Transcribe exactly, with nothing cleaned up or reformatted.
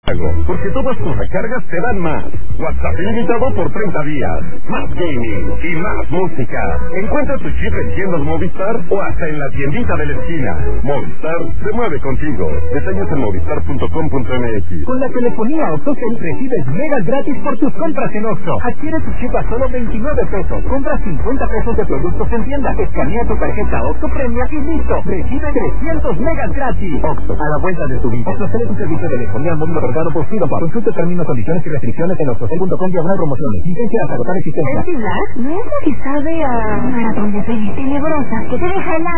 Porque todas tus recargas te dan más. WhatsApp ilimitado por treinta días. Más gaming y más música. Encuentra tu chip en tiendas Movistar o hasta en la tiendita de la esquina. Movistar se mueve contigo. Detalles en movistar punto com punto m x. Con la telefonía OxxoCell recibes megas gratis por tus compras en Oxxo. Adquiere tu chip a solo veintinueve pesos. Compra cincuenta pesos de productos en tienda. Escanea tu tarjeta Oxxo Premia y listo. Recibe trescientos megas gratis. Oxxo, a la vuelta de tu vida. OxxoCell es un servicio de telefonía móvil otorgado por Fidopac. Consulta términos, condiciones y restricciones en oxxocell punto com diagonal promociones. Licencia hasta agotar existencia. ¿El Pilar? ¿No es la que sabe a maratón de series tenebrosas que te deja helado?